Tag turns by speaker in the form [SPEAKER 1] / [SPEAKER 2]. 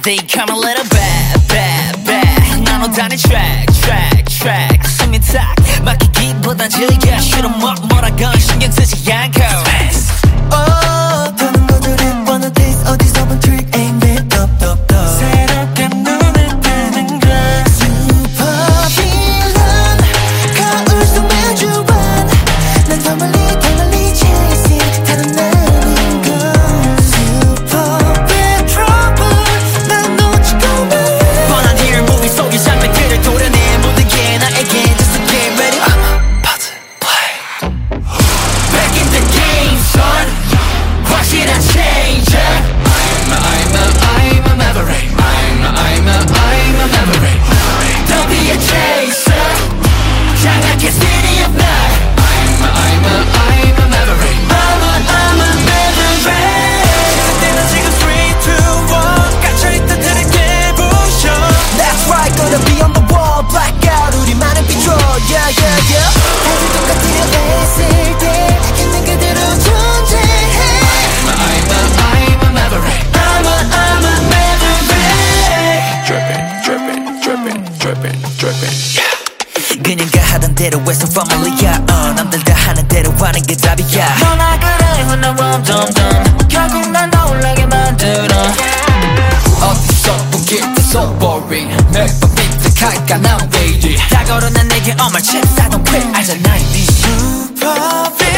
[SPEAKER 1] They come a little bad, bad, bad. 나눠 다닐 track, track, track. 숨이 딱 막히기보단 즐겨. 싫어 뭐라건 신경 쓰지 않고.
[SPEAKER 2] 더는 거절해 wanna taste 어디서 본 trick ain't it top 새롭게 눈을 뜨는 걸 Super villain 가을 속 매주반 난 더 멀리 chasing 다른 나는 걸 Super big trouble 난 놓치고 말
[SPEAKER 1] 뻔한 here movie 속의 장면들을 도려내 모든 게 나에게 just to get ready pause, play Back in the game son 확실한 change I'm a maverick I'm a maverick Don't be a chaser 장악해 city of night I'm a maverick I'm a maverick
[SPEAKER 2] 때는 지금 3, 2, 1 갇혀있던 틀을 깨부셔 That's right gonna be on the wall blackout 우리만은 비춰 yeah yeah yeah 다들 똑같아 했을 때 있는 그대로 존재해
[SPEAKER 1] I'm a maverick I'm a maverick
[SPEAKER 3] dripping
[SPEAKER 1] 그녀가 하던 대로 해서 formulá야 남들 다 하는 대로 하는 게 답이야
[SPEAKER 2] 너나 그래 나 점점 결국 난 놀라게 만들어
[SPEAKER 1] 어디서 본 길도 so boring 매번 삐딱할까 난 왜 이리 다 걸어난 내게 all my chips I don't quit 알잖아 이미
[SPEAKER 2] Super